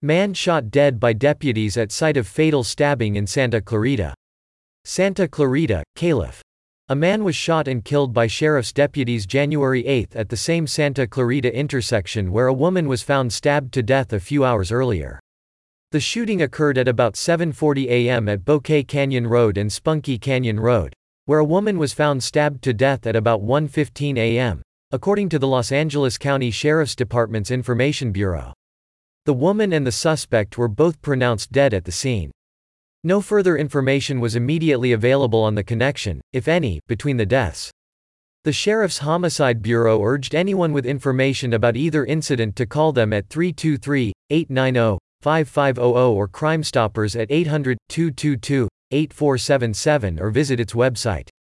Man shot dead by deputies at site of fatal stabbing in Santa Clarita. Santa Clarita, Calif. A man was shot and killed by sheriff's deputies January 8 at the same Santa Clarita intersection where a woman was found stabbed to death a few hours earlier. The shooting occurred at about 7:40 a.m. at Bouquet Canyon Road and Spunky Canyon Road, where a woman was found stabbed to death at about 1:15 a.m., according to the Los Angeles County Sheriff's Department's Information Bureau. The woman and the suspect were both pronounced dead at the scene. No further information was immediately available on the connection, if any, between the deaths. The Sheriff's Homicide Bureau urged anyone with information about either incident to call them at 323-890-5500 or Crime Stoppers at 800-222-8477 or visit its website.